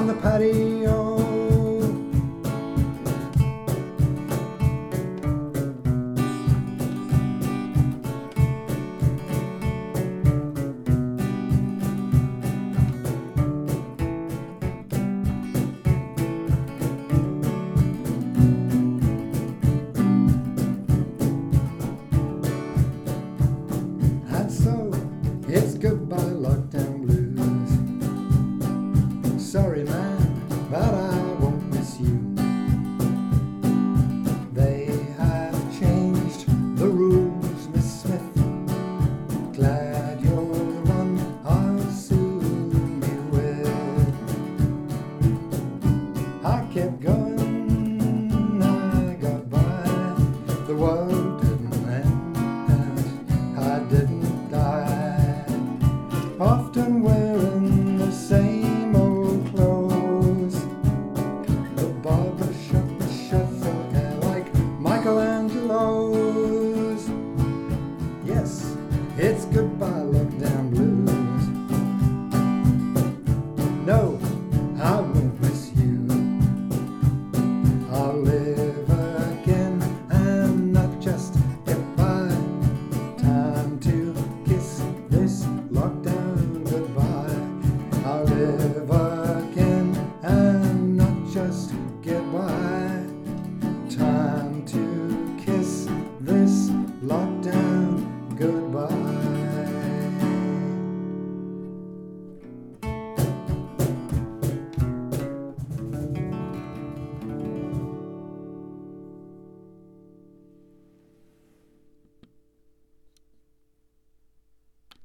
on the patio. And so it's goodbye lockdown blues. Sorry man, but I won't miss you. They have changed the rules, Miss Smith. Glad you're the one I'll soon be with. I kept going, I got by. The world didn't end, and I didn't die. Often when